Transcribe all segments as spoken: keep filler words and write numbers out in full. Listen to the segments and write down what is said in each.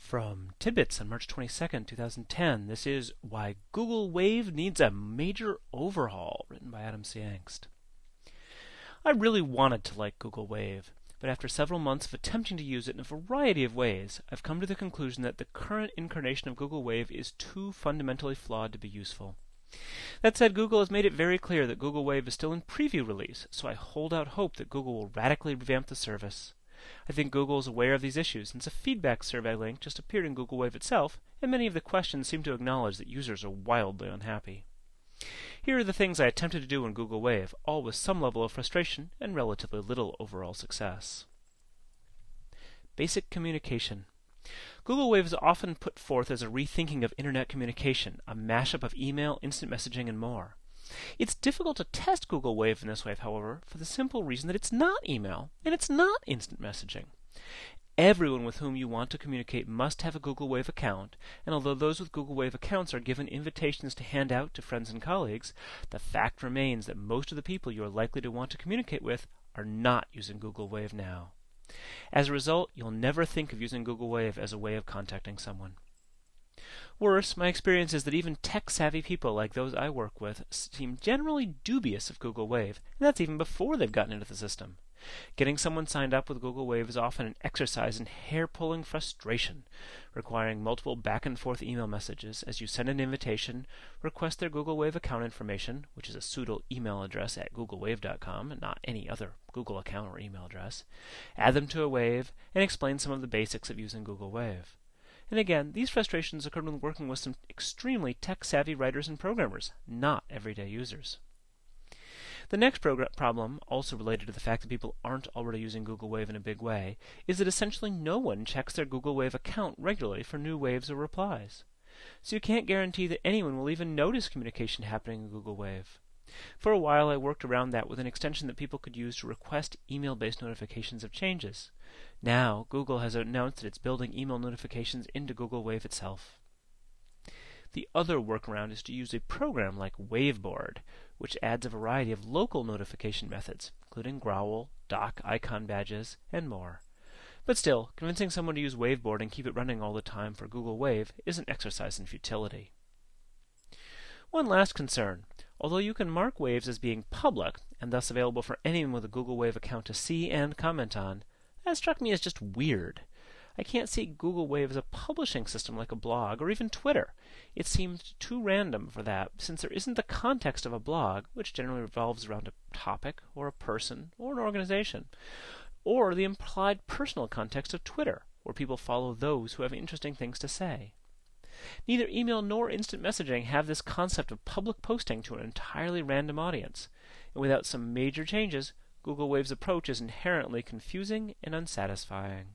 From Tidbits on March twenty-second, two thousand ten, this is Why Google Wave Needs a Major Overhaul, written by Adam C. Angst. I really wanted to like Google Wave, but after several months of attempting to use it in a variety of ways, I've come to the conclusion that the current incarnation of Google Wave is too fundamentally flawed to be useful. That said, Google has made it very clear that Google Wave is still in preview release, so I hold out hope that Google will radically revamp the service. I think Google is aware of these issues, since a feedback survey link just appeared in Google Wave itself, and many of the questions seem to acknowledge that users are wildly unhappy. Here are the things I attempted to do in Google Wave, all with some level of frustration and relatively little overall success. Basic communication. Google Wave is often put forth as a rethinking of internet communication, a mashup of email, instant messaging, and more. It's difficult to test Google Wave in this way, however, for the simple reason that it's not email, and it's not instant messaging. Everyone with whom you want to communicate must have a Google Wave account, and although those with Google Wave accounts are given invitations to hand out to friends and colleagues, the fact remains that most of the people you are likely to want to communicate with are not using Google Wave now. As a result, you'll never think of using Google Wave as a way of contacting someone. Worse, my experience is that even tech-savvy people like those I work with seem generally dubious of Google Wave, and that's even before they've gotten into the system. Getting someone signed up with Google Wave is often an exercise in hair-pulling frustration, requiring multiple back-and-forth email messages as you send an invitation, request their Google Wave account information, which is a pseudo email address at google wave dot com, and not any other Google account or email address, add them to a Wave, and explain some of the basics of using Google Wave. And again, these frustrations occurred when working with some extremely tech-savvy writers and programmers, not everyday users. The next problem, also related to the fact that people aren't already using Google Wave in a big way, is that essentially no one checks their Google Wave account regularly for new waves or replies. So you can't guarantee that anyone will even notice communication happening in Google Wave. For a while I worked around that with an extension that people could use to request email-based notifications of changes. Now, Google has announced that it's building email notifications into Google Wave itself. The other workaround is to use a program like Waveboard, which adds a variety of local notification methods, including Growl, dock icon badges, and more. But still, convincing someone to use Waveboard and keep it running all the time for Google Wave is an exercise in futility. One last concern. Although you can mark Waves as being public, and thus available for anyone with a Google Wave account to see and comment on, that struck me as just weird. I can't see Google Wave as a publishing system like a blog or even Twitter. It seems too random for that, since there isn't the context of a blog, which generally revolves around a topic or a person or an organization, or the implied personal context of Twitter, where people follow those who have interesting things to say. Neither email nor instant messaging have this concept of public posting to an entirely random audience, and without some major changes, Google Wave's approach is inherently confusing and unsatisfying.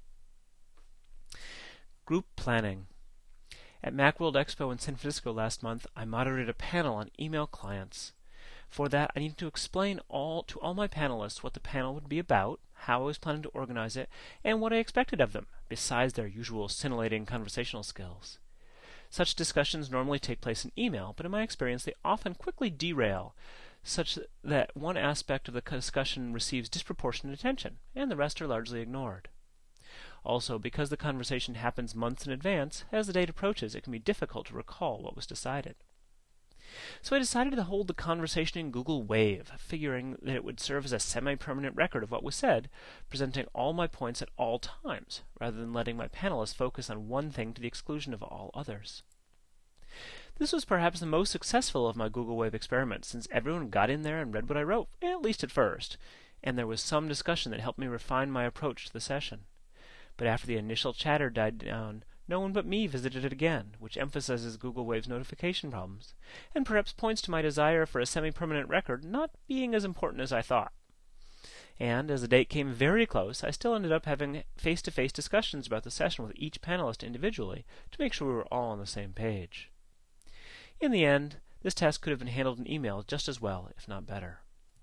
Group planning. At Macworld Expo in San Francisco last month, I moderated a panel on email clients. For that, I needed to explain all to all my panelists what the panel would be about, how I was planning to organize it, and what I expected of them, besides their usual scintillating conversational skills. Such discussions normally take place in email, but in my experience they often quickly derail, such that one aspect of the discussion receives disproportionate attention, and the rest are largely ignored. Also, because the conversation happens months in advance, as the date approaches, it can be difficult to recall what was decided. So I decided to hold the conversation in Google Wave, figuring that it would serve as a semi-permanent record of what was said, presenting all my points at all times, rather than letting my panelists focus on one thing to the exclusion of all others. This was perhaps the most successful of my Google Wave experiments, since everyone got in there and read what I wrote, at least at first, and there was some discussion that helped me refine my approach to the session. But after the initial chatter died down, no one but me visited it again, which emphasizes Google Wave's notification problems, and perhaps points to my desire for a semi-permanent record not being as important as I thought. And as the date came very close, I still ended up having face-to-face discussions about the session with each panelist individually to make sure we were all on the same page. In the end, this task could have been handled in email just as well, if not better.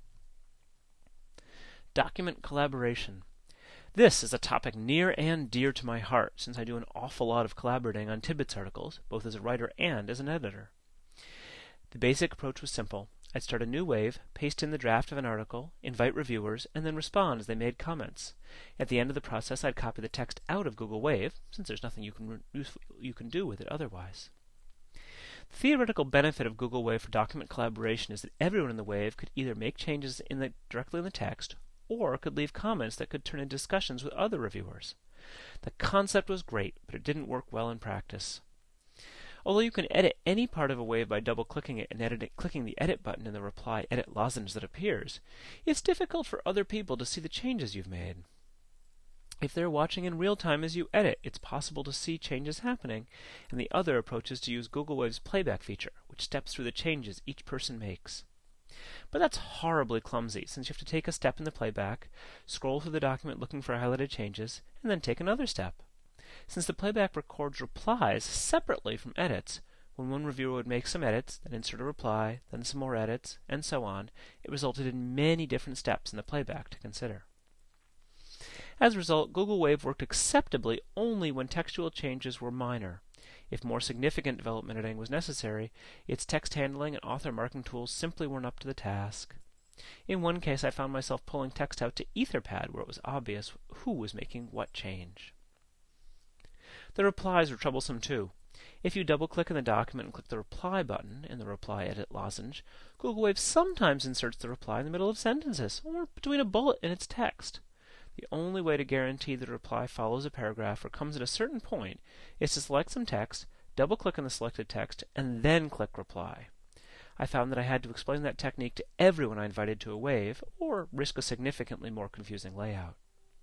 Document collaboration. This is a topic near and dear to my heart, since I do an awful lot of collaborating on Tidbits articles, both as a writer and as an editor. The basic approach was simple. I'd start a new wave, paste in the draft of an article, invite reviewers, and then respond as they made comments. At the end of the process, I'd copy the text out of Google Wave, since there's nothing you can, you can do with it otherwise. The theoretical benefit of Google Wave for document collaboration is that everyone in the Wave could either make changes in the, directly in the text, or could leave comments that could turn into discussions with other reviewers. The concept was great, but it didn't work well in practice. Although you can edit any part of a wave by double-clicking it and edit it, clicking the Edit button in the Reply Edit lozenge that appears, it's difficult for other people to see the changes you've made. If they're watching in real time as you edit, it's possible to see changes happening, and the other approach is to use Google Wave's playback feature, which steps through the changes each person makes. But that's horribly clumsy, since you have to take a step in the playback, scroll through the document looking for highlighted changes, and then take another step. Since the playback records replies separately from edits, when one reviewer would make some edits, then insert a reply, then some more edits, and so on, it resulted in many different steps in the playback to consider. As a result, Google Wave worked acceptably only when textual changes were minor. If more significant development editing was necessary, its text handling and author marking tools simply weren't up to the task. In one case, I found myself pulling text out to Etherpad where it was obvious who was making what change. The replies were troublesome too. If you double-click in the document and click the Reply button in the Reply Edit lozenge, Google Wave sometimes inserts the reply in the middle of sentences or between a bullet in its text. The only way to guarantee that a reply follows a paragraph or comes at a certain point is to select some text, double-click on the selected text, and then click Reply. I found that I had to explain that technique to everyone I invited to a wave, or risk a significantly more confusing layout.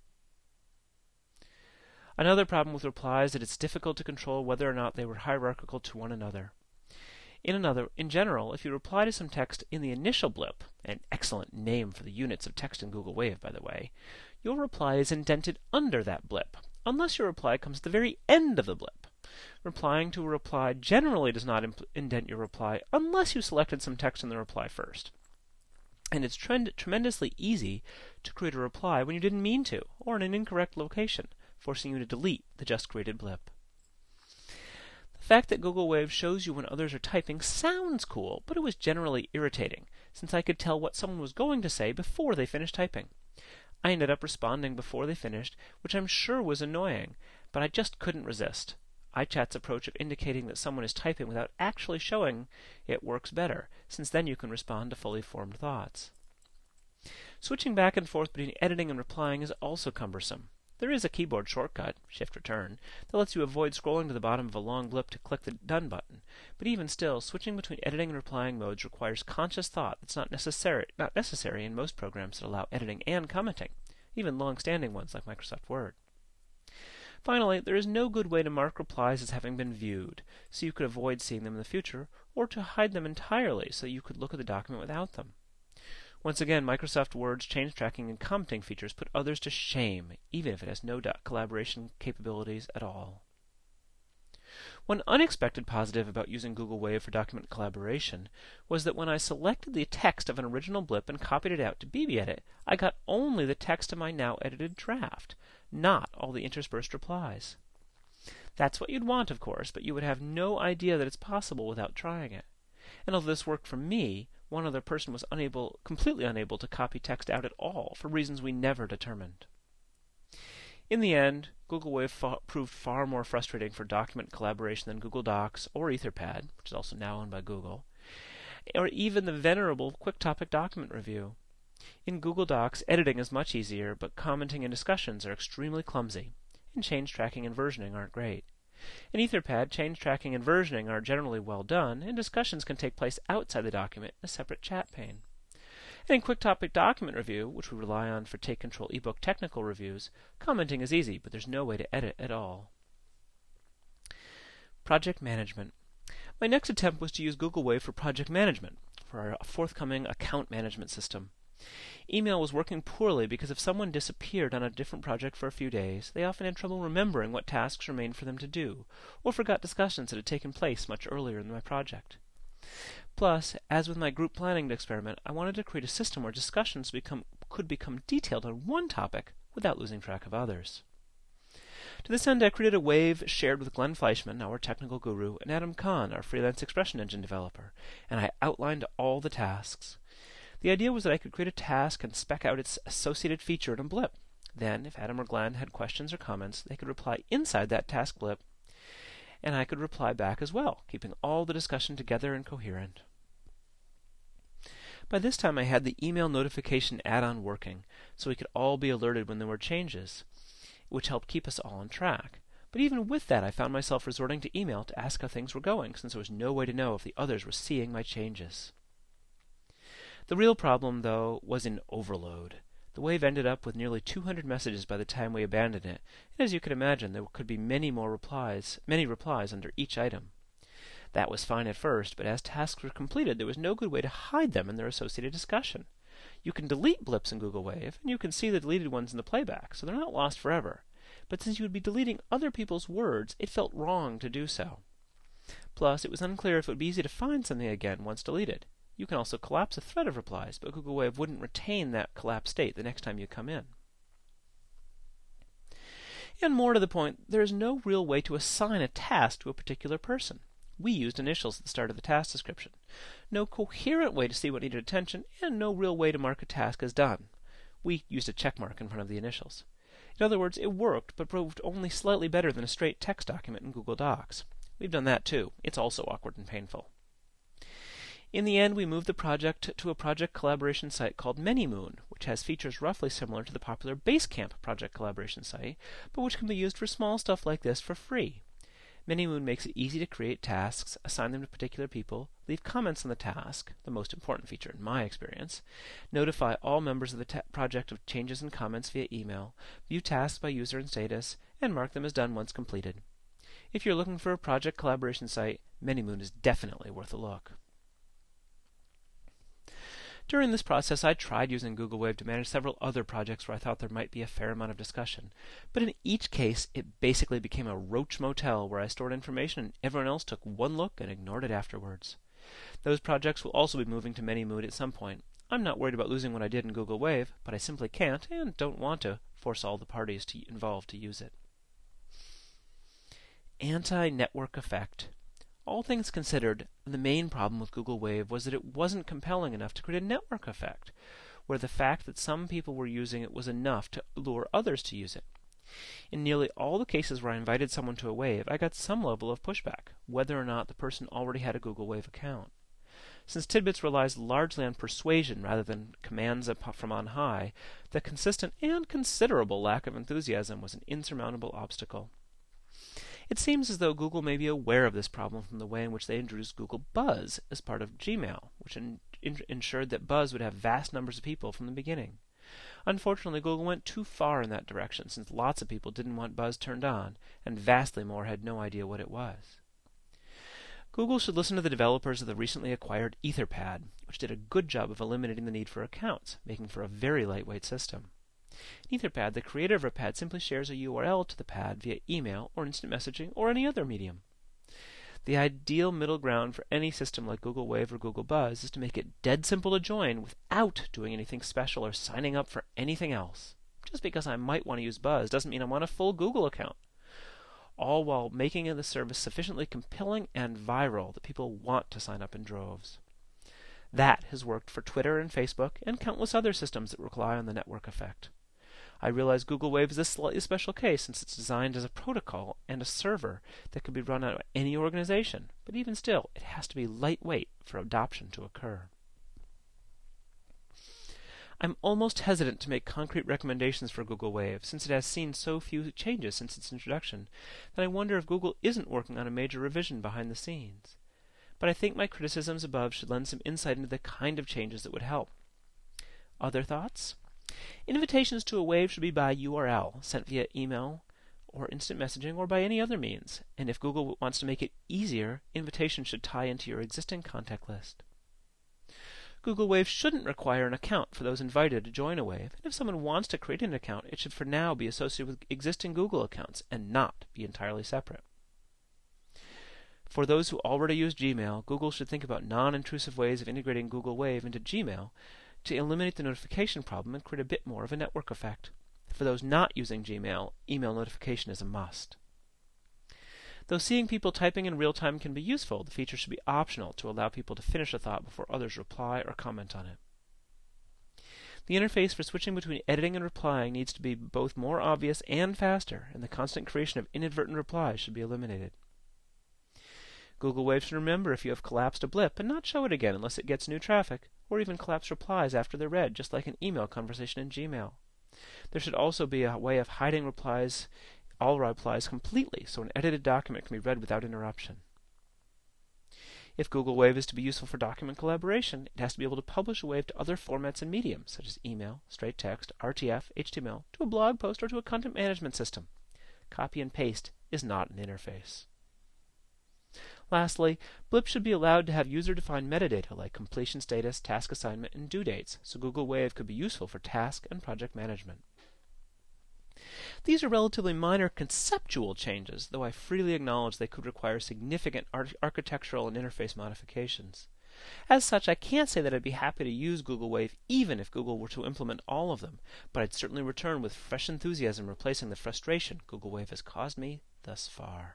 Another problem with replies is that it's difficult to control whether or not they were hierarchical to one another. In another, in general, if you reply to some text in the initial blip, an excellent name for the units of text in Google Wave, by the way, your reply is indented under that blip, unless your reply comes at the very end of the blip. Replying to a reply generally does not imp- indent your reply unless you selected some text in the reply first. And it's trend- tremendously easy to create a reply when you didn't mean to, or in an incorrect location, forcing you to delete the just created blip. The fact that Google Wave shows you when others are typing sounds cool, but it was generally irritating, since I could tell what someone was going to say before they finished typing. I ended up responding before they finished, which I'm sure was annoying, but I just couldn't resist. iChat's approach of indicating that someone is typing without actually showing it works better, since then you can respond to fully formed thoughts. Switching back and forth between editing and replying is also cumbersome. There is a keyboard shortcut, Shift-Return, that lets you avoid scrolling to the bottom of a long blip to click the Done button, but even still, switching between editing and replying modes requires conscious thought that's not necessary, not necessary in most programs that allow editing and commenting, even long-standing ones like Microsoft Word. Finally, there is no good way to mark replies as having been viewed, so you could avoid seeing them in the future, or to hide them entirely so you could look at the document without them. Once again, Microsoft Word's change tracking and commenting features put others to shame, even if it has no collaboration capabilities at all. One unexpected positive about using Google Wave for document collaboration was that when I selected the text of an original blip and copied it out to BBEdit, I got only the text of my now edited draft, not all the interspersed replies. That's what you'd want, of course, but you would have no idea that it's possible without trying it. And although this worked for me, one other person was unable, completely unable to copy text out at all, for reasons we never determined. In the end, Google Wave fa- proved far more frustrating for document collaboration than Google Docs or Etherpad, which is also now owned by Google, or even the venerable Quick Topic Document Review. In Google Docs, editing is much easier, but commenting and discussions are extremely clumsy, and change tracking and versioning aren't great. In Etherpad, change tracking and versioning are generally well done, and discussions can take place outside the document in a separate chat pane. And in Quick Topic Document Review, which we rely on for Take Control ebook technical reviews, commenting is easy, but there's no way to edit at all. Project management. My next attempt was to use Google Wave for project management, for our forthcoming account management system. Email was working poorly because if someone disappeared on a different project for a few days, they often had trouble remembering what tasks remained for them to do, or forgot discussions that had taken place much earlier in my project. Plus, as with my group planning experiment, I wanted to create a system where discussions become, could become detailed on one topic without losing track of others. To this end, I created a Wave shared with Glenn Fleischman, our technical guru, and Adam Kahn, our freelance expression engine developer, and I outlined all the tasks. The idea was that I could create a task and spec out its associated feature in a blip. Then, if Adam or Glenn had questions or comments, they could reply inside that task blip, and I could reply back as well, keeping all the discussion together and coherent. By this time, I had the email notification add-on working, so we could all be alerted when there were changes, which helped keep us all on track. But even with that, I found myself resorting to email to ask how things were going, since there was no way to know if the others were seeing my changes. The real problem, though, was in overload. The Wave ended up with nearly two hundred messages by the time we abandoned it, and as you can imagine, there could be many more replies, many replies under each item. That was fine at first, but as tasks were completed, there was no good way to hide them in their associated discussion. You can delete blips in Google Wave, and you can see the deleted ones in the playback, so they're not lost forever. But since you would be deleting other people's words, it felt wrong to do so. Plus, it was unclear if it would be easy to find something again once deleted. You can also collapse a thread of replies, but Google Wave wouldn't retain that collapsed state the next time you come in. And more to the point, there is no real way to assign a task to a particular person. We used initials at the start of the task description. No coherent way to see what needed attention, and no real way to mark a task as done. We used a check mark in front of the initials. In other words, it worked, but proved only slightly better than a straight text document in Google Docs. We've done that too. It's also awkward and painful. In the end, we moved the project to a project collaboration site called ManyMoon, which has features roughly similar to the popular Basecamp project collaboration site, but which can be used for small stuff like this for free. ManyMoon makes it easy to create tasks, assign them to particular people, leave comments on the task, the most important feature in my experience, notify all members of the ta- project of changes and comments via email, view tasks by user and status, and mark them as done once completed. If you're looking for a project collaboration site, ManyMoon is definitely worth a look. During this process, I tried using Google Wave to manage several other projects where I thought there might be a fair amount of discussion. But in each case, it basically became a roach motel where I stored information and everyone else took one look and ignored it afterwards. Those projects will also be moving to ManyMoon at some point. I'm not worried about losing what I did in Google Wave, but I simply can't, and don't want to, force all the parties to involved to use it. Anti-network effect. All things considered, the main problem with Google Wave was that it wasn't compelling enough to create a network effect, where the fact that some people were using it was enough to lure others to use it. In nearly all the cases where I invited someone to a Wave, I got some level of pushback, whether or not the person already had a Google Wave account. Since Tidbits relies largely on persuasion rather than commands from on high, the consistent and considerable lack of enthusiasm was an insurmountable obstacle. It seems as though Google may be aware of this problem from the way in which they introduced Google Buzz as part of Gmail, which in, in, ensured that Buzz would have vast numbers of people from the beginning. Unfortunately, Google went too far in that direction, since lots of people didn't want Buzz turned on, and vastly more had no idea what it was. Google should listen to the developers of the recently acquired Etherpad, which did a good job of eliminating the need for accounts, making for a very lightweight system. In Etherpad, the creator of a pad simply shares a U R L to the pad via email or instant messaging or any other medium. The ideal middle ground for any system like Google Wave or Google Buzz is to make it dead simple to join without doing anything special or signing up for anything else. Just because I might want to use Buzz doesn't mean I want a full Google account. All while making the service sufficiently compelling and viral that people want to sign up in droves. That has worked for Twitter and Facebook and countless other systems that rely on the network effect. I realize Google Wave is a slightly special case since it's designed as a protocol and a server that can be run out of any organization, but even still, it has to be lightweight for adoption to occur. I'm almost hesitant to make concrete recommendations for Google Wave, since it has seen so few changes since its introduction, that I wonder if Google isn't working on a major revision behind the scenes. But I think my criticisms above should lend some insight into the kind of changes that would help. Other thoughts? Invitations to a Wave should be by U R L, sent via email or instant messaging or by any other means, and if Google wants to make it easier, invitations should tie into your existing contact list. Google Wave shouldn't require an account for those invited to join a Wave, and if someone wants to create an account, it should for now be associated with existing Google accounts and not be entirely separate. For those who already use Gmail, Google should think about non-intrusive ways of integrating Google Wave into Gmail to eliminate the notification problem and create a bit more of a network effect. For those not using Gmail, email notification is a must. Though seeing people typing in real time can be useful, the feature should be optional to allow people to finish a thought before others reply or comment on it. The interface for switching between editing and replying needs to be both more obvious and faster, and the constant creation of inadvertent replies should be eliminated. Google Wave should remember if you have collapsed a blip and not show it again unless it gets new traffic, or even collapse replies after they're read, just like an email conversation in Gmail. There should also be a way of hiding replies, all replies completely, so an edited document can be read without interruption. If Google Wave is to be useful for document collaboration, it has to be able to publish a Wave to other formats and mediums, such as email, straight text, R T F, H T M L, to a blog post, or to a content management system. Copy and paste is not an interface. Lastly, blips should be allowed to have user-defined metadata like completion status, task assignment, and due dates, so Google Wave could be useful for task and project management. These are relatively minor conceptual changes, though I freely acknowledge they could require significant ar- architectural and interface modifications. As such, I can't say that I'd be happy to use Google Wave even if Google were to implement all of them, but I'd certainly return with fresh enthusiasm, replacing the frustration Google Wave has caused me thus far.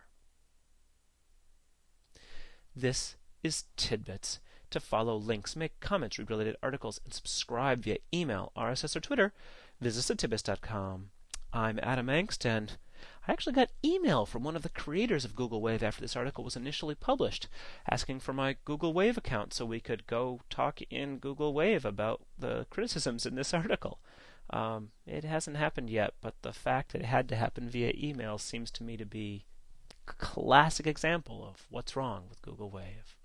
This is Tidbits. To follow links, make comments, read related articles, and subscribe via email, R S S, or Twitter, visit us at tidbits dot com. I'm Adam Engst, and I actually got email from one of the creators of Google Wave after this article was initially published, asking for my Google Wave account so we could go talk in Google Wave about the criticisms in this article. Um, it hasn't happened yet, but the fact that it had to happen via email seems to me to be a classic example of what's wrong with Google Wave.